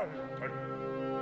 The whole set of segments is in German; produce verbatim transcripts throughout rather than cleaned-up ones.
halten.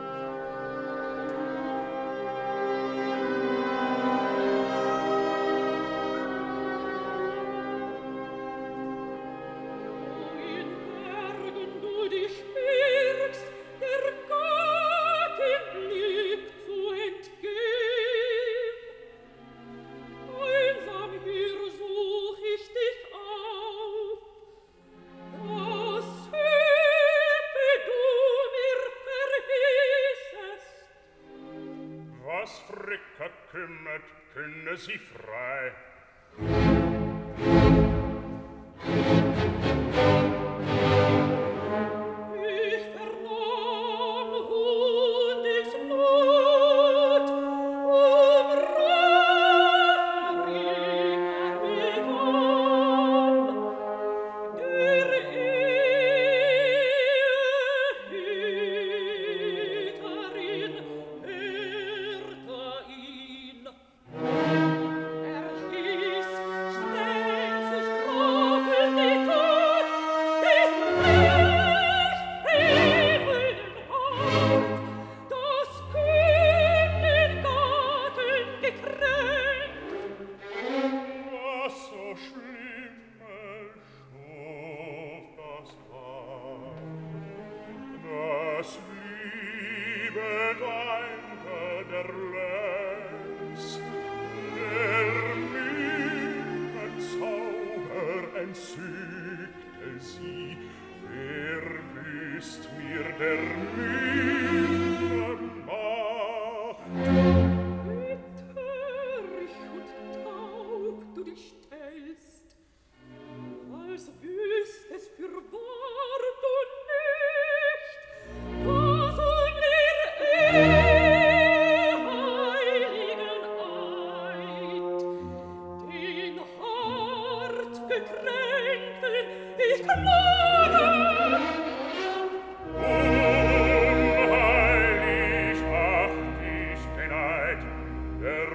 Künne sie frei. Ich vernahm Hundesblut, um Rache rief er mich an. Der Ehehüterin hörte ihn. Er hieß streng zu strafen die Tat, des frevelnden Haupt, das Königgatten gekränkt. Was so Schlimmes schuf das Paar, das liebe Danke der Lenz, der Mühe Zauber entzückte sie, verbüßt mir der Mühe Macht. Wie töricht und taub du dich stellst, als wüsstest fürwahr du nicht, dass um ihr eheiligen Eid den hart gekränkten ich klage. Unheilig acht ich den Eid, der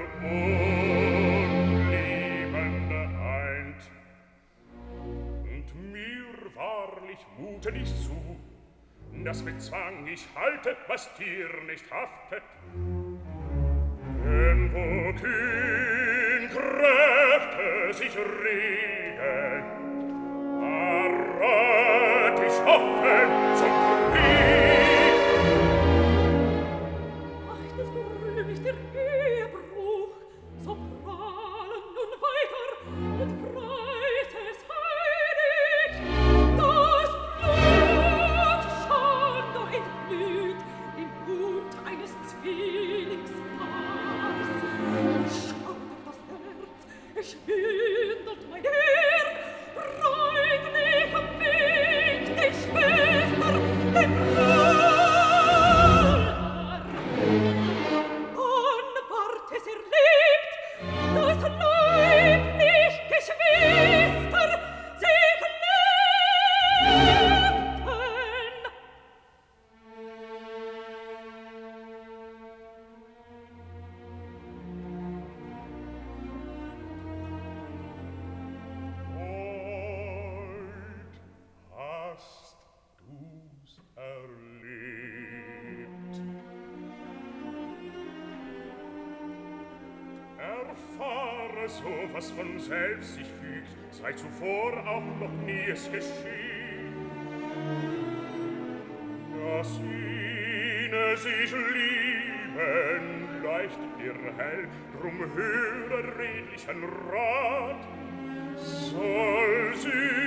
unliebende Eid. Und mir wahrlich mute nicht zu, dass mit Zwang ich halte, was dir nicht haftet. Denn wo kühn Kräfte sich regen, verrat ich offen zum Krieg. Achtest du rühmlich der Ehebruch, so prahlen nun weiter und preis es heilig, das Blut Schande entglüht im Mund eines Zwillingspaars. Es schaudert das Herz, es schwindelt mein Herr, bräutlich winkt die Schwester den Brüder. Anwart es erlebt, das leiblich Geschwister sich lebten. Heut hast du's erlebt. Erfahre so, was von selbst sich fügt, sei zuvor auch noch nie es geschehen. Dass jene sich lieben, leuchtet dir hell, drum höre redlichen Rat. Soll sie